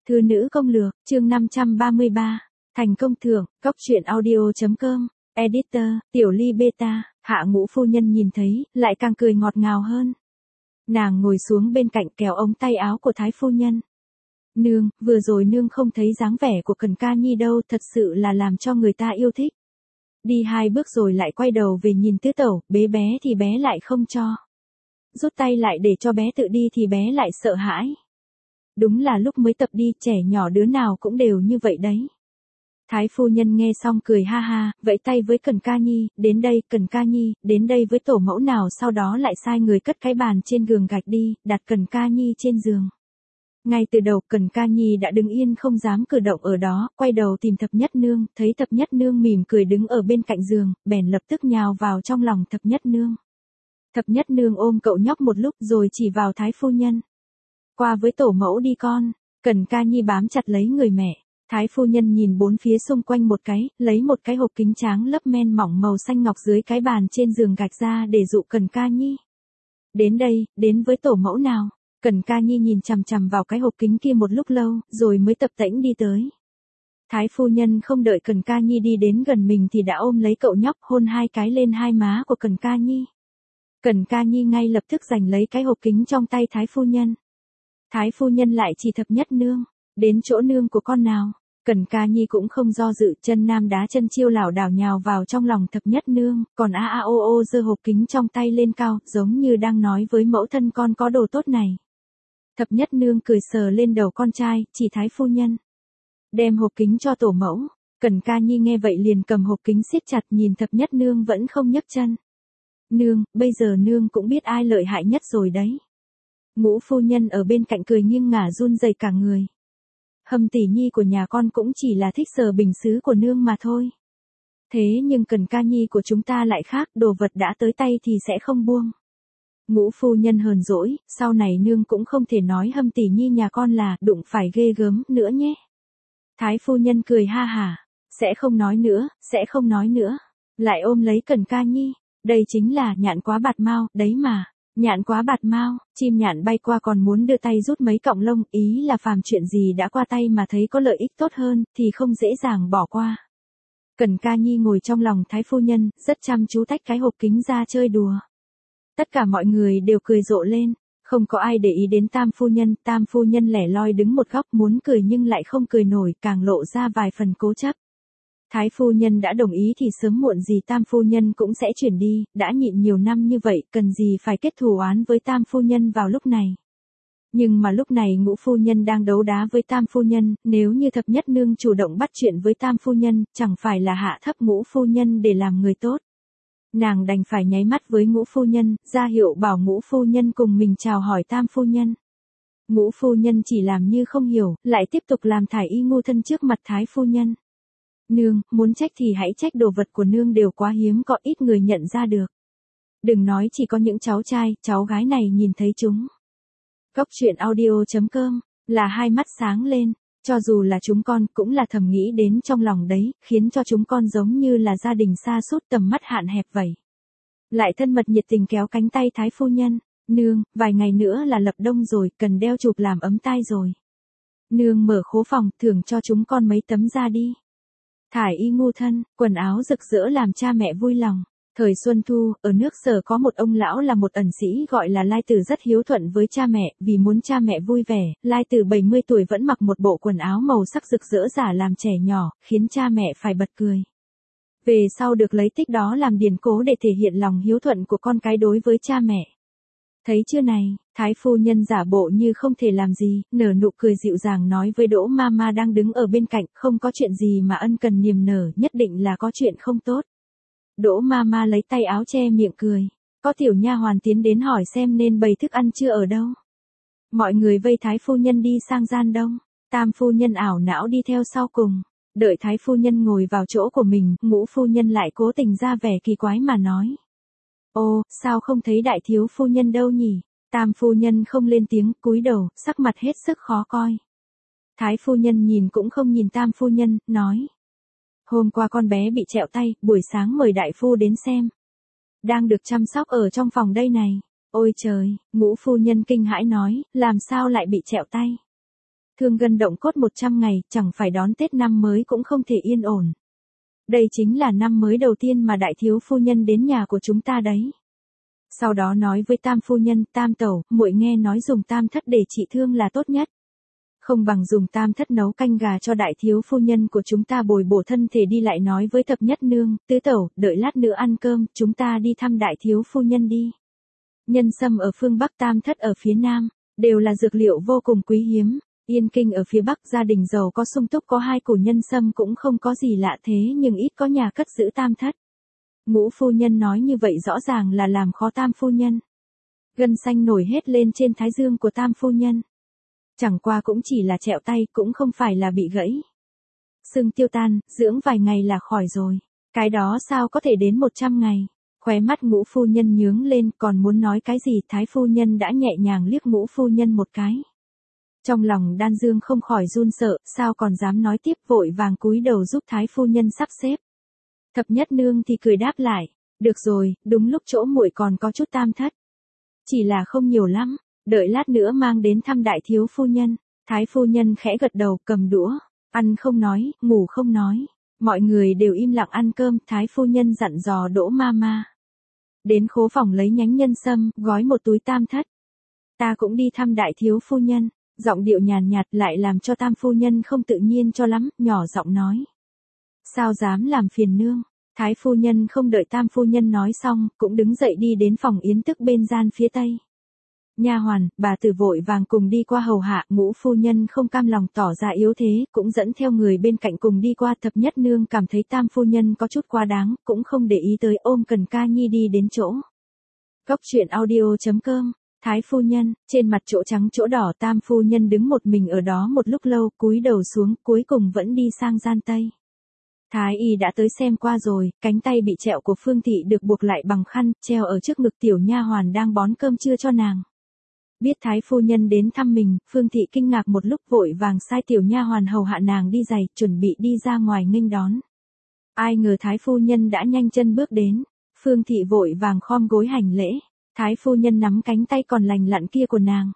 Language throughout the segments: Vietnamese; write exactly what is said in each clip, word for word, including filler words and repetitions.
Thư nữ công lược, chương năm trăm ba mươi ba, thành công thưởng, cóc truyện audio.com, editor, tiểu ly beta, Hạ Ngũ phu nhân nhìn thấy, lại càng cười ngọt ngào hơn. Nàng ngồi xuống bên cạnh kéo ống tay áo của Thái phu nhân. Nương, vừa rồi nương không thấy dáng vẻ của Cần Ca Nhi đâu, thật sự là làm cho người ta yêu thích. Đi hai bước rồi lại quay đầu về nhìn tứ tẩu, bế bé thì bé lại không cho. Rút tay lại để cho bé tự đi thì bé lại sợ hãi. Đúng là lúc mới tập đi, trẻ nhỏ đứa nào cũng đều như vậy đấy. Thái phu nhân nghe xong cười ha ha, vẫy tay với Cần Ca Nhi, đến đây, Cần Ca Nhi, đến đây với tổ mẫu nào, sau đó lại sai người cất cái bàn trên giường gạch đi, đặt Cần Ca Nhi trên giường. Ngay từ đầu Cần Ca Nhi đã đứng yên không dám cử động ở đó, quay đầu tìm Thập Nhất Nương, thấy Thập Nhất Nương mỉm cười đứng ở bên cạnh giường, bèn lập tức nhào vào trong lòng Thập Nhất Nương. Thập Nhất Nương ôm cậu nhóc một lúc rồi chỉ vào Thái phu nhân. Qua với tổ mẫu đi con. Cần Ca Nhi bám chặt lấy người mẹ. Thái phu nhân nhìn bốn phía xung quanh một cái, lấy một cái hộp kính tráng lấp men mỏng màu xanh ngọc dưới cái bàn trên giường gạch ra để dụ Cần Ca Nhi. Đến đây, đến với tổ mẫu nào. Cần Ca Nhi nhìn chằm chằm vào cái hộp kính kia một lúc lâu, rồi mới tập tễnh đi tới. Thái phu nhân không đợi Cần Ca Nhi đi đến gần mình thì đã ôm lấy cậu nhóc, hôn hai cái lên hai má của Cần Ca Nhi. Cần Ca Nhi ngay lập tức giành lấy cái hộp kính trong tay Thái phu nhân. Thái phu nhân lại chỉ Thập Nhất Nương, đến chỗ nương của con nào. Cần Ca Nhi cũng không do dự, chân nam đá chân chiêu lảo đảo nhào vào trong lòng Thập Nhất Nương, còn a a ô ô giơ hộp kính trong tay lên cao, giống như đang nói với mẫu thân con có đồ tốt này. Thập Nhất Nương cười sờ lên đầu con trai, chỉ Thái phu nhân. Đem hộp kính cho tổ mẫu. Cần Ca Nhi nghe vậy liền cầm hộp kính siết chặt, nhìn Thập Nhất Nương vẫn không nhấc chân. Nương, bây giờ nương cũng biết ai lợi hại nhất rồi đấy. Ngũ phu nhân ở bên cạnh cười nghiêng ngả run rẩy cả người. Hâm tỷ nhi của nhà con cũng chỉ là thích sờ bình sứ của nương mà thôi. Thế nhưng Cần Ca Nhi của chúng ta lại khác, đồ vật đã tới tay thì sẽ không buông. Ngũ phu nhân hờn dỗi, sau này nương cũng không thể nói Hâm tỷ nhi nhà con là đụng phải ghê gớm nữa nhé. Thái phu nhân cười ha hả, sẽ không nói nữa, sẽ không nói nữa. Lại ôm lấy Cần Ca Nhi, đây chính là nhạn quá bạt mau, đấy mà. Nhạn quá bạt mau, chim nhạn bay qua còn muốn đưa tay rút mấy cọng lông, ý là phàm chuyện gì đã qua tay mà thấy có lợi ích tốt hơn, thì không dễ dàng bỏ qua. Cần Ca Nhi ngồi trong lòng Thái phu nhân, rất chăm chú tách cái hộp kính ra chơi đùa. Tất cả mọi người đều cười rộ lên, không có ai để ý đến Tam phu nhân, Tam phu nhân lẻ loi đứng một góc muốn cười nhưng lại không cười nổi, càng lộ ra vài phần cố chấp. Thái phu nhân đã đồng ý thì sớm muộn gì Tam phu nhân cũng sẽ chuyển đi, đã nhịn nhiều năm như vậy, cần gì phải kết thù oán với Tam phu nhân vào lúc này. Nhưng mà lúc này Ngũ phu nhân đang đấu đá với Tam phu nhân, nếu như Thập Nhất Nương chủ động bắt chuyện với Tam phu nhân, chẳng phải là hạ thấp Ngũ phu nhân để làm người tốt. Nàng đành phải nháy mắt với Ngũ phu nhân, ra hiệu bảo Ngũ phu nhân cùng mình chào hỏi Tam phu nhân. Ngũ phu nhân chỉ làm như không hiểu, lại tiếp tục làm thải y ngu thân trước mặt Thái phu nhân. Nương, muốn trách thì hãy trách, đồ vật của nương đều quá hiếm, có ít người nhận ra được. Đừng nói chỉ có những cháu trai, cháu gái này nhìn thấy chúng. Cóc truyện audio.com, là hai mắt sáng lên, cho dù là chúng con cũng là thầm nghĩ đến trong lòng đấy, khiến cho chúng con giống như là gia đình xa sút tầm mắt hạn hẹp vậy. Lại thân mật nhiệt tình kéo cánh tay Thái phu nhân, nương, vài ngày nữa là lập đông rồi, cần đeo chụp làm ấm tai rồi. Nương mở khố phòng, thưởng cho chúng con mấy tấm da đi. Thải y ngu thân, quần áo rực rỡ làm cha mẹ vui lòng. Thời Xuân Thu, ở nước Sở có một ông lão là một ẩn sĩ gọi là Lai Tử rất hiếu thuận với cha mẹ, vì muốn cha mẹ vui vẻ, Lai Tử bảy mươi tuổi vẫn mặc một bộ quần áo màu sắc rực rỡ giả làm trẻ nhỏ, khiến cha mẹ phải bật cười. Về sau được lấy tích đó làm điển cố để thể hiện lòng hiếu thuận của con cái đối với cha mẹ. Thấy chưa này, Thái phu nhân giả bộ như không thể làm gì, nở nụ cười dịu dàng nói với Đỗ Mama đang đứng ở bên cạnh, không có chuyện gì mà ân cần niềm nở, nhất định là có chuyện không tốt. Đỗ Mama lấy tay áo che miệng cười, có tiểu nha hoàn tiến đến hỏi xem nên bày thức ăn chưa ở đâu. Mọi người vây Thái phu nhân đi sang gian đông, Tam phu nhân ảo não đi theo sau cùng, đợi Thái phu nhân ngồi vào chỗ của mình, Ngũ phu nhân lại cố tình ra vẻ kỳ quái mà nói. Ô, sao không thấy đại thiếu phu nhân đâu nhỉ? Tam phu nhân không lên tiếng, cúi đầu, sắc mặt hết sức khó coi. Thái phu nhân nhìn cũng không nhìn Tam phu nhân, nói. Hôm qua con bé bị trẹo tay, buổi sáng mời đại phu đến xem. Đang được chăm sóc ở trong phòng đây này. Ôi trời, Ngũ phu nhân kinh hãi nói, làm sao lại bị trẹo tay? Thương gân động cốt một trăm ngày, chẳng phải đón Tết năm mới cũng không thể yên ổn. Đây chính là năm mới đầu tiên mà đại thiếu phu nhân đến nhà của chúng ta đấy. Sau đó nói với tam phu nhân, tam tẩu, muội nghe nói dùng tam thất để trị thương là tốt nhất. Không bằng dùng tam thất nấu canh gà cho đại thiếu phu nhân của chúng ta bồi bổ thân thể đi, lại nói với thập nhất nương, tứ tẩu, đợi lát nữa ăn cơm, chúng ta đi thăm đại thiếu phu nhân đi. Nhân sâm ở phương Bắc, tam thất ở phía Nam, đều là dược liệu vô cùng quý hiếm. Yên Kinh ở phía Bắc gia đình giàu có sung túc, có hai củ nhân sâm cũng không có gì lạ, thế nhưng ít có nhà cất giữ tam thất. Ngũ phu nhân nói như vậy rõ ràng là làm khó tam phu nhân. Gân xanh nổi hết lên trên thái dương của tam phu nhân. Chẳng qua cũng chỉ là trẹo tay, cũng không phải là bị gãy. Sưng tiêu tan, dưỡng vài ngày là khỏi rồi. Cái đó sao có thể đến một trăm ngày. Khóe mắt ngũ phu nhân nhướng lên, còn muốn nói cái gì, thái phu nhân đã nhẹ nhàng liếc ngũ phu nhân một cái. Trong lòng Đan Dương không khỏi run sợ, sao còn dám nói tiếp, vội vàng cúi đầu giúp thái phu nhân sắp xếp. Thập nhất nương thì cười đáp lại, được rồi, đúng lúc chỗ muội còn có chút tam thất. Chỉ là không nhiều lắm, đợi lát nữa mang đến thăm đại thiếu phu nhân. Thái phu nhân khẽ gật đầu, cầm đũa, ăn không nói, ngủ không nói. Mọi người đều im lặng ăn cơm, thái phu nhân dặn dò Đỗ ma ma. Đến khố phòng lấy nhánh nhân sâm, gói một túi tam thất. Ta cũng đi thăm đại thiếu phu nhân. Giọng điệu nhàn nhạt lại làm cho tam phu nhân không tự nhiên cho lắm, nhỏ giọng nói. Sao dám làm phiền nương? Thái phu nhân không đợi tam phu nhân nói xong, cũng đứng dậy đi đến phòng yến tức bên gian phía tây. Nha hoàn, bà tử vội vàng cùng đi qua hầu hạ, ngũ phu nhân không cam lòng tỏ ra yếu thế, cũng dẫn theo người bên cạnh cùng đi qua. Thập nhất nương cảm thấy tam phu nhân có chút quá đáng, cũng không để ý tới, ôm Cần Ca Nhi đi đến chỗ. Góc truyện audio chấm com. Thái phu nhân, trên mặt chỗ trắng chỗ đỏ, tam phu nhân đứng một mình ở đó một lúc lâu, cúi đầu xuống, cuối cùng vẫn đi sang gian tây. Thái y đã tới xem qua rồi, cánh tay bị trẹo của Phương Thị được buộc lại bằng khăn, treo ở trước ngực tiểu nha hoàn đang bón cơm trưa cho nàng. Biết thái phu nhân đến thăm mình, Phương Thị kinh ngạc một lúc, vội vàng sai tiểu nha hoàn hầu hạ nàng đi giày, chuẩn bị đi ra ngoài nghênh đón. Ai ngờ thái phu nhân đã nhanh chân bước đến, Phương Thị vội vàng khom gối hành lễ. Thái phu nhân nắm cánh tay còn lành lặn kia của nàng.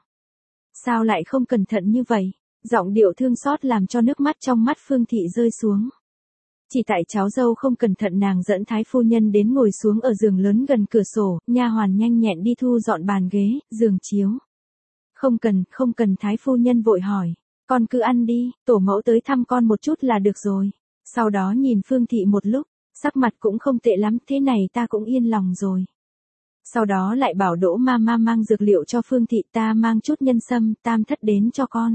Sao lại không cẩn thận như vậy? Giọng điệu thương xót làm cho nước mắt trong mắt Phương Thị rơi xuống. Chỉ tại cháu dâu không cẩn thận, nàng dẫn thái phu nhân đến ngồi xuống ở giường lớn gần cửa sổ, nha hoàn nhanh nhẹn đi thu dọn bàn ghế, giường chiếu. Không cần, không cần, thái phu nhân vội hỏi. Con cứ ăn đi, tổ mẫu tới thăm con một chút là được rồi. Sau đó nhìn Phương Thị một lúc, sắc mặt cũng không tệ lắm, thế này ta cũng yên lòng rồi. Sau đó lại bảo Đỗ ma ma mang dược liệu cho Phương Thị, ta mang chút nhân sâm, tam thất đến cho con.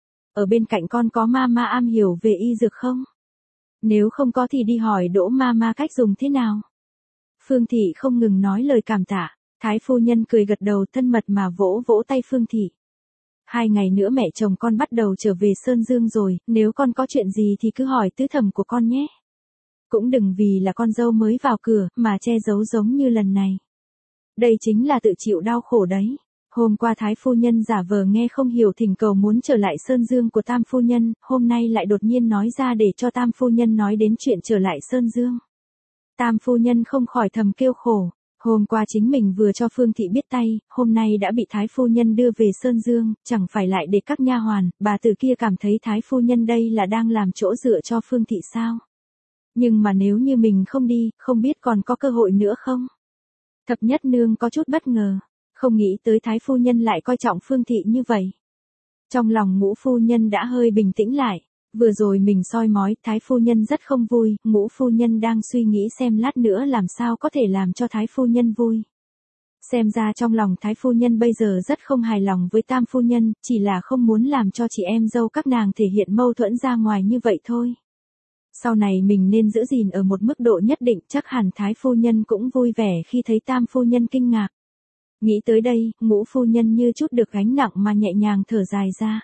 Ở bên cạnh con có ma ma am hiểu về y dược không? Nếu không có thì đi hỏi Đỗ ma ma cách dùng thế nào. Phương Thị không ngừng nói lời cảm tạ, thái phu nhân cười gật đầu thân mật mà vỗ vỗ tay Phương Thị. Hai ngày nữa mẹ chồng con bắt đầu trở về Sơn Dương rồi, nếu con có chuyện gì thì cứ hỏi tứ thẩm của con nhé. Cũng đừng vì là con dâu mới vào cửa mà che giấu giống như lần này. Đây chính là tự chịu đau khổ đấy. Hôm qua thái phu nhân giả vờ nghe không hiểu thỉnh cầu muốn trở lại Sơn Dương của tam phu nhân, hôm nay lại đột nhiên nói ra để cho tam phu nhân nói đến chuyện trở lại Sơn Dương. Tam phu nhân không khỏi thầm kêu khổ. Hôm qua chính mình vừa cho Phương Thị biết tay, hôm nay đã bị thái phu nhân đưa về Sơn Dương, chẳng phải lại để các nha hoàn, bà từ kia cảm thấy thái phu nhân đây là đang làm chỗ dựa cho Phương Thị sao? Nhưng mà nếu như mình không đi, không biết còn có cơ hội nữa không? Thập nhất nương có chút bất ngờ, không nghĩ tới thái phu nhân lại coi trọng Phương Thị như vậy. Trong lòng ngũ phu nhân đã hơi bình tĩnh lại, vừa rồi mình soi mói, thái phu nhân rất không vui, ngũ phu nhân đang suy nghĩ xem lát nữa làm sao có thể làm cho thái phu nhân vui. Xem ra trong lòng thái phu nhân bây giờ rất không hài lòng với tam phu nhân, chỉ là không muốn làm cho chị em dâu các nàng thể hiện mâu thuẫn ra ngoài như vậy thôi. Sau này mình nên giữ gìn ở một mức độ nhất định, chắc hẳn thái phu nhân cũng vui vẻ khi thấy tam phu nhân kinh ngạc. Nghĩ tới đây, ngũ phu nhân như chút được gánh nặng mà nhẹ nhàng thở dài ra.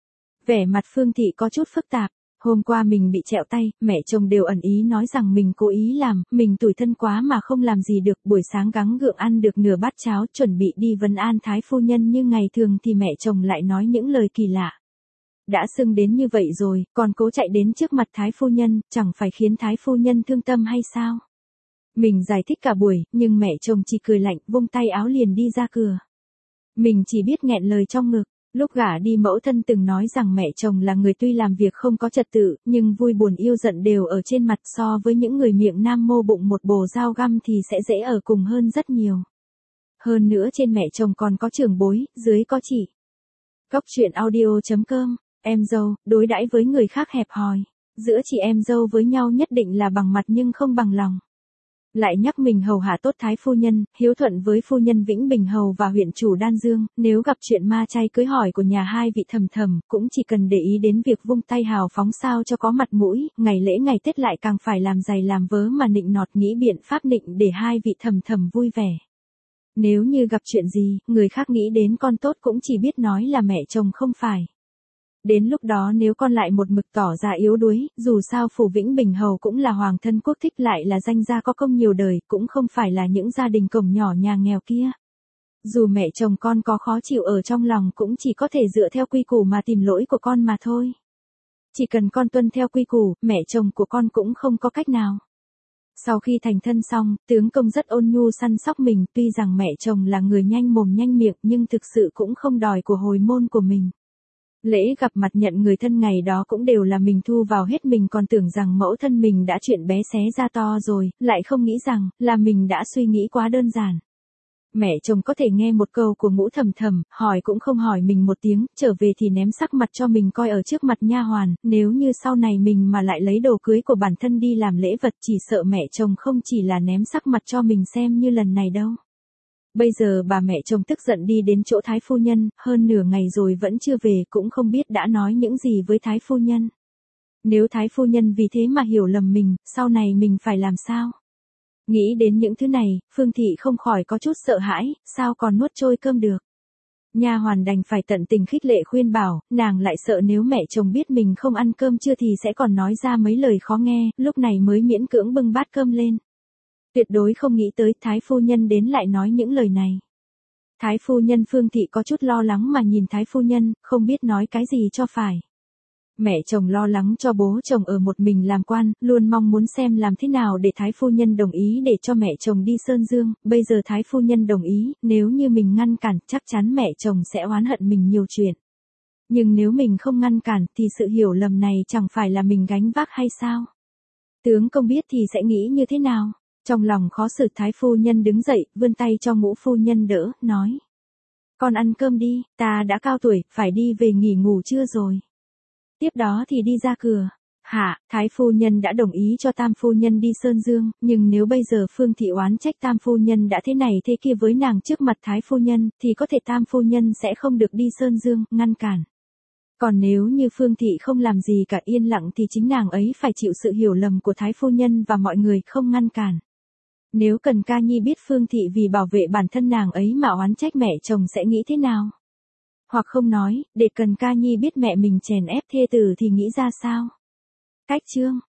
Vẻ mặt Phương Thị có chút phức tạp, hôm qua mình bị trẹo tay, mẹ chồng đều ẩn ý nói rằng mình cố ý làm, mình tủi thân quá mà không làm gì được, buổi sáng gắng gượng ăn được nửa bát cháo, chuẩn bị đi vấn an thái phu nhân như ngày thường thì mẹ chồng lại nói những lời kỳ lạ. Đã sưng đến như vậy rồi, còn cố chạy đến trước mặt thái phu nhân, chẳng phải khiến thái phu nhân thương tâm hay sao? Mình giải thích cả buổi, nhưng mẹ chồng chỉ cười lạnh, vung tay áo liền đi ra cửa. Mình chỉ biết nghẹn lời trong ngực, Lúc gả đi mẫu thân từng nói rằng mẹ chồng là người tuy làm việc không có trật tự, nhưng vui buồn yêu giận đều ở trên mặt, so với những người miệng nam mô bụng một bồ dao găm thì sẽ dễ ở cùng hơn rất nhiều. Hơn nữa trên mẹ chồng còn có trưởng bối, dưới có chị. Góc truyện audio chấm com, em dâu, đối đãi với người khác hẹp hòi. Giữa chị em dâu với nhau nhất định là bằng mặt nhưng không bằng lòng. Lại nhắc mình hầu hạ tốt thái phu nhân, hiếu thuận với phu nhân Vĩnh Bình Hầu và huyện chủ Đan Dương, nếu gặp chuyện ma chay cưới hỏi của nhà hai vị thầm thầm, cũng chỉ cần để ý đến việc vung tay hào phóng sao cho có mặt mũi, ngày lễ ngày Tết lại càng phải làm dày làm vớ mà nịnh nọt, nghĩ biện pháp nịnh để hai vị thầm thầm vui vẻ. Nếu như gặp chuyện gì, người khác nghĩ đến con tốt cũng chỉ biết nói là mẹ chồng không phải. Đến lúc đó nếu con lại một mực tỏ ra yếu đuối, dù sao phủ Vĩnh Bình Hầu cũng là hoàng thân quốc thích, lại là danh gia có công nhiều đời, cũng không phải là những gia đình cổng nhỏ nhà nghèo kia. Dù mẹ chồng con có khó chịu ở trong lòng cũng chỉ có thể dựa theo quy củ mà tìm lỗi của con mà thôi. Chỉ cần con tuân theo quy củ, mẹ chồng của con cũng không có cách nào. Sau khi thành thân xong, tướng công rất ôn nhu săn sóc mình, tuy rằng mẹ chồng là người nhanh mồm nhanh miệng nhưng thực sự cũng không đòi của hồi môn của mình. Lễ gặp mặt nhận người thân ngày đó cũng đều là mình thu vào hết, mình còn tưởng rằng mẫu thân mình đã chuyện bé xé ra to rồi, lại không nghĩ rằng, là mình đã suy nghĩ quá đơn giản. Mẹ chồng có thể nghe một câu của Ngũ Thầm Thầm, hỏi cũng không hỏi mình một tiếng, trở về thì ném sắc mặt cho mình coi ở trước mặt nha hoàn, nếu như sau này mình mà lại lấy đồ cưới của bản thân đi làm lễ vật, chỉ sợ mẹ chồng không chỉ là ném sắc mặt cho mình xem như lần này đâu. Bây giờ bà mẹ chồng tức giận đi đến chỗ thái phu nhân, hơn nửa ngày rồi vẫn chưa về, cũng không biết đã nói những gì với thái phu nhân. Nếu thái phu nhân vì thế mà hiểu lầm mình, sau này mình phải làm sao? Nghĩ đến những thứ này, Phương Thị không khỏi có chút sợ hãi, sao còn nuốt trôi cơm được. Nha hoàn đành phải tận tình khích lệ khuyên bảo, nàng lại sợ nếu mẹ chồng biết mình không ăn cơm trưa thì sẽ còn nói ra mấy lời khó nghe, lúc này mới miễn cưỡng bưng bát cơm lên. Tuyệt đối không nghĩ tới thái phu nhân đến lại nói những lời này. Thái phu nhân Phương Thị có chút lo lắng mà nhìn thái phu nhân, không biết nói cái gì cho phải. Mẹ chồng lo lắng cho bố chồng ở một mình làm quan, luôn mong muốn xem làm thế nào để thái phu nhân đồng ý để cho mẹ chồng đi Sơn Dương, bây giờ thái phu nhân đồng ý, nếu như mình ngăn cản, chắc chắn mẹ chồng sẽ oán hận mình nhiều chuyện. Nhưng nếu mình không ngăn cản thì sự hiểu lầm này chẳng phải là mình gánh vác hay sao? Tướng công biết thì sẽ nghĩ như thế nào? Trong lòng khó xử, thái phu nhân đứng dậy, vươn tay cho Ngũ phu nhân đỡ, nói. Con ăn cơm đi, ta đã cao tuổi, phải đi về nghỉ ngủ trưa rồi. Tiếp đó thì đi ra cửa. Hạ, thái phu nhân đã đồng ý cho tam phu nhân đi Sơn Dương, nhưng nếu bây giờ Phương Thị oán trách tam phu nhân đã thế này thế kia với nàng trước mặt thái phu nhân, thì có thể tam phu nhân sẽ không được đi Sơn Dương, ngăn cản. Còn nếu như Phương Thị không làm gì cả, yên lặng, thì chính nàng ấy phải chịu sự hiểu lầm của thái phu nhân và mọi người, không ngăn cản. Nếu Cần Ca Nhi biết Phương Thị vì bảo vệ bản thân nàng ấy mà oán trách mẹ chồng sẽ nghĩ thế nào? Hoặc không nói, để Cần Ca Nhi biết mẹ mình chèn ép thê tử thì nghĩ ra sao? Cách chương